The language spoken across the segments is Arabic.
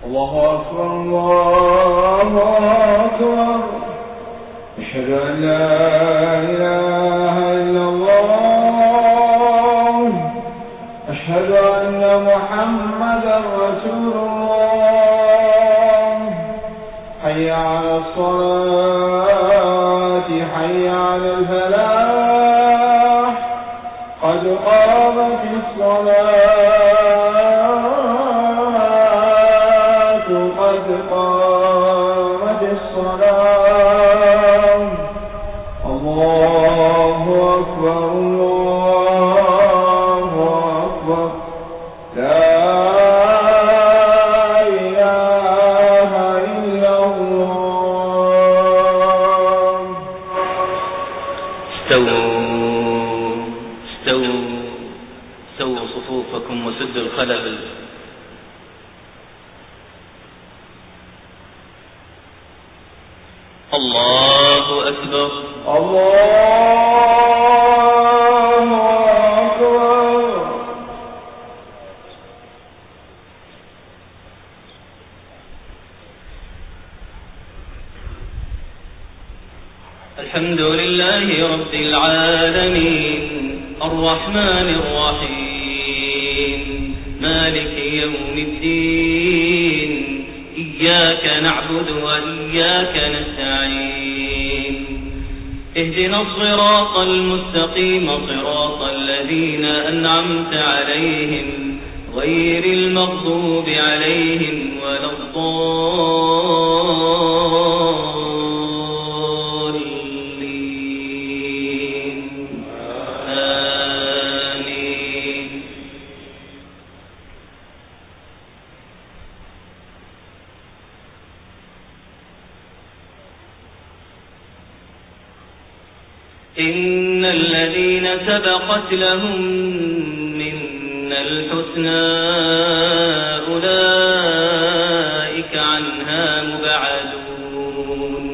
الله أكبر الله أكبر. أشهد أن لا إله إلا الله. أشهد أن محمدا رسول الله. حي على الصلاة حي على الفلاح. قد قامت الصلاة قد قامت الصلاة. الله أكبر الله أكبر. لا إله إلا الله. استووا صفوفكم وسدوا الخلل. الله أكبر الله أكبر. الحمد لله رب العالمين الرحمن الرحيم مالك يوم الدين. إياك نعبد وإياك نستعين. اهدنا الصراط المستقيم صراط الذين أنعمت عليهم غير المغضوب عليهم ولا الضالين. آمين. إن الذين سبقت لهم منا الحسنى أولئك عنها مبعدون.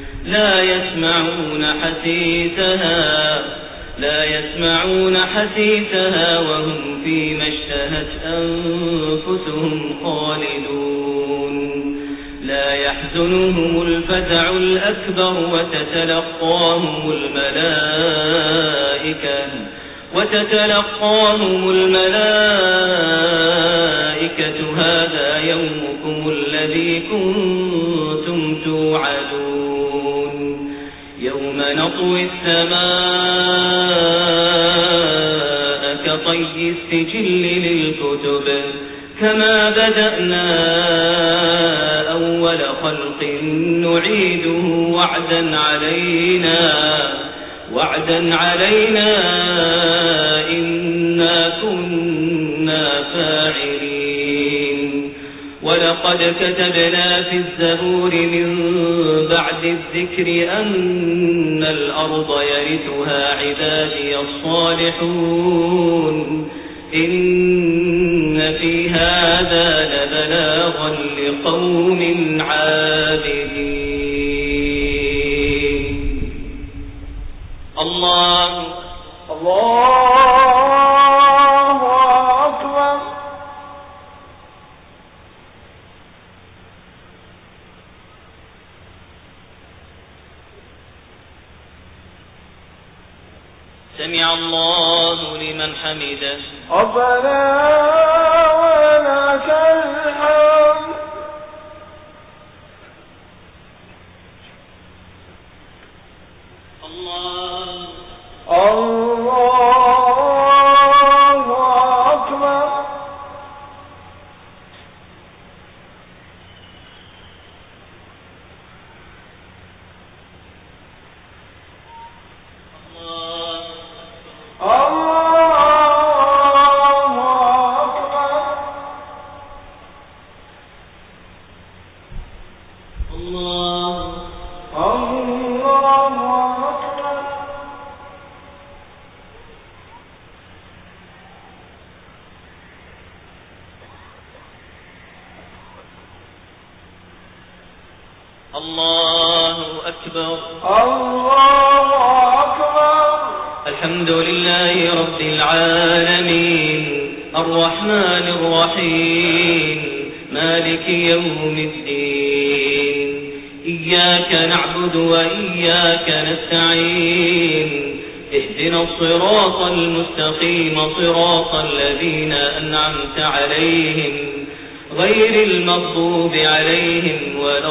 لا يسمعون حسيسها وهم فيما اشتهت أنفسهم خالدون. لا يحزنهم الفزع الأكبر وتتلقاهم الملائكة هذا يومكم الذي كنتم توعدون. يوم نطوي السماء كطي السجل للكتب كما بدأنا أول خلق نعيده وعدا علينا إنا كنا فاعلين. ولقد كتبنا في الزبور من بعد الذكر أن الأرض يرثها عبادي الصالحون. إن في هذا لبلاغا لقوم عابدين. الله أكبر. سمع الله لمن حمده. ربنا ولك الحمد. الله أكبر. الله أكبر. الله أكبر. الحمد لله رب العالمين الرحمن الرحيم مالك يوم الدين إياك نعبد وإياك نستعين اهدنا الصراط المستقيم صراط الذين أنعمت عليهم غير المغضوب عليهم ولا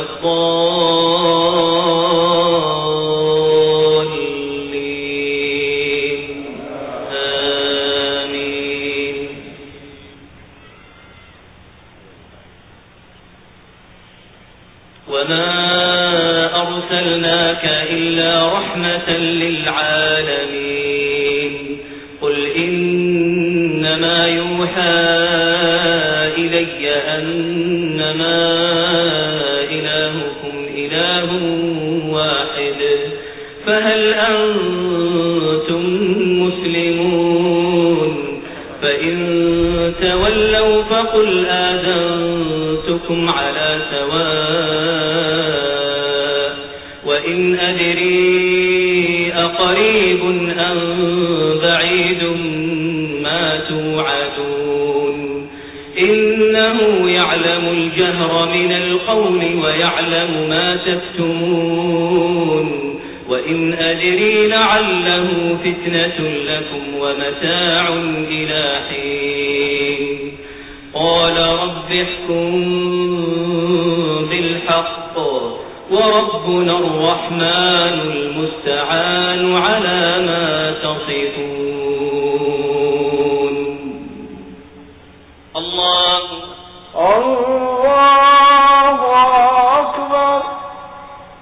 الضالين آمين. وما أرسلناك إلا رحمة للعالمين قل إنما يوحى إلي أنما إلهكم إله واحد فهل أنتم مسلمون فإن تولوا فقل آذنتكم على سواء وإن أدري أقريب أم بعيد ما توعدون إنه يعلم الجهر من القول ويعلم ما تكتمون وإن أدري لعله فتنة لكم ومتاع إلى حين قال رب احكم بالحق وربنا الرحمن المستعان على ما تصفون.